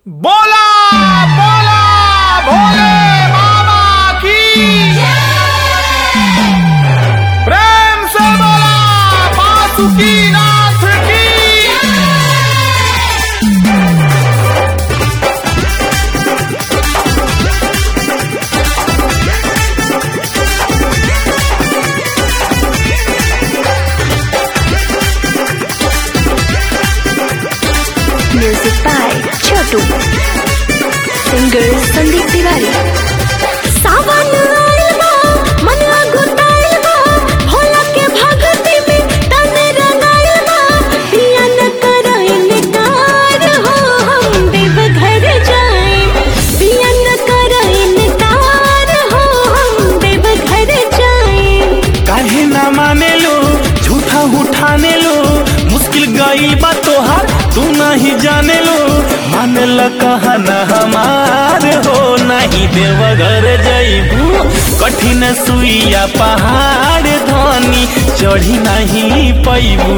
बोला बोला भोले बाबा की प्रेम से बोला बासुकीनाथ की। Music by Chhotu, singer Sandeep Tiwari. सावन आइल बा, मनवा गुताइल बा, भोला के भगती में तन रंगाइल बा। पिया न करो इनकार हो, हम देवघर जाएं। पिया न करो इनकार हो, हम देवघर जाएं। काहे ना माने लो, झूठा उठाने लो, मुश्किल गई बा तोहार तू नहीं जाने लो। मान ल कहना हमार हो, नहीं देवघर जइबू कठिन सुइया पहाड़ धनी चढ़ी नहीं पैबू।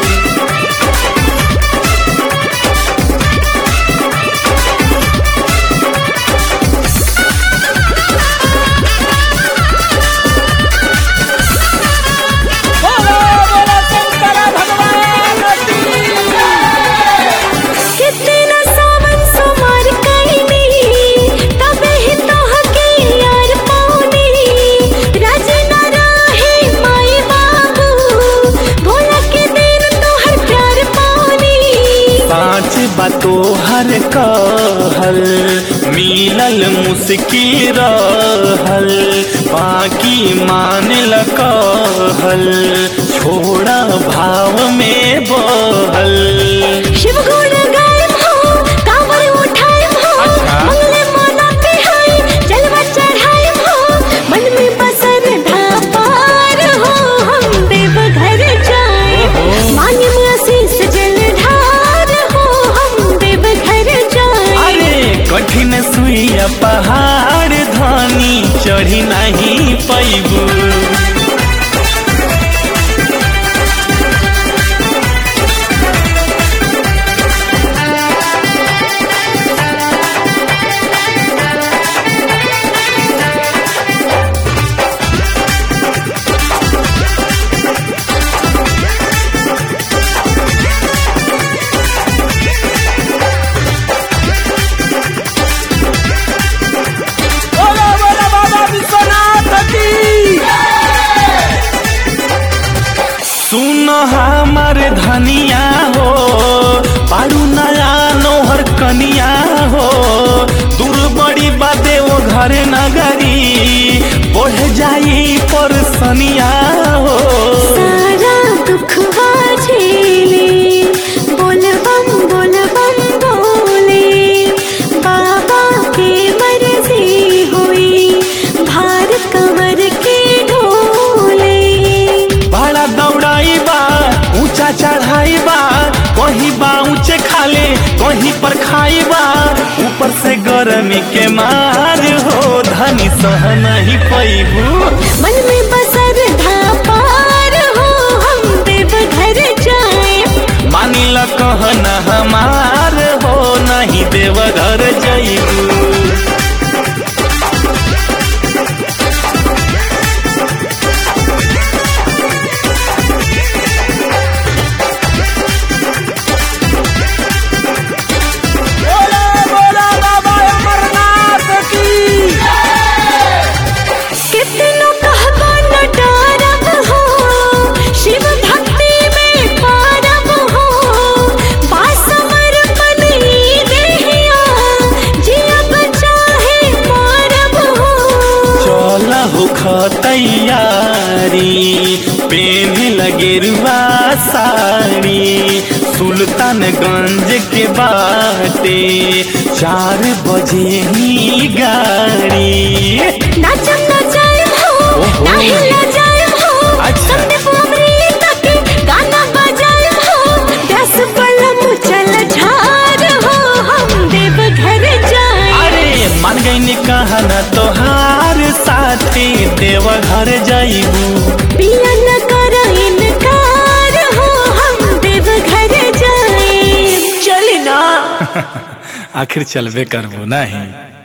बातो हर कहल मिलल मुश्किल रहल, बाकी मान ल कहल छोड़ा भाव में बहल। शिव गुण गायब हो, कांवर उठायब हो, मंगले मनाते हैं जलवा चढ़ायब हो। मन में बसन धापार हो, हम देवघर जाएं। मांगे में आशीष जलधार हो, हम देवघर जाएं। अरे कठिन सुइया पहाड़ धनी चढ़ी नहीं पैबू। सुन हमार धनिया हो, पारू नया नोहर कनिया हो, दूर बड़ी बाते वो घर नगरी बढ़ जाई पर सनिया हो। सारा दुख झेले बोल बम बोले, बाबा के मर्जी हुई भार कमर के ढोले। बड़ा दौड़ाई बा ऊंचा चढ़ाई बा, कहीं बा ऊंचे खाले कहीं पर खाई बा। ऊपर से गर्मी के मार हो, धनी सह नहीं पैबू। मन में बसर धापार हो, हम देवघर जाएं। मानी ल कहना हमार हो, नहीं देवघर जइबू। तैयारी पेन लगेरुआ साड़ी, सुल्तानगंज के बाटे 4 बजे ही गाड़ी। नाचम नचायम हो, नाही लजायम हो, अच्छा। संदीप अमृता के गाना बजायम हो। 10 पलम चल झार हो, हम देवघर जाएं। अरे मान गई कहना तोहार साथी देवघर जइबू। पिया न करो इनकार हो, हम देवघर जाएं। चली ना। आखिर चलबे करबो नहीं।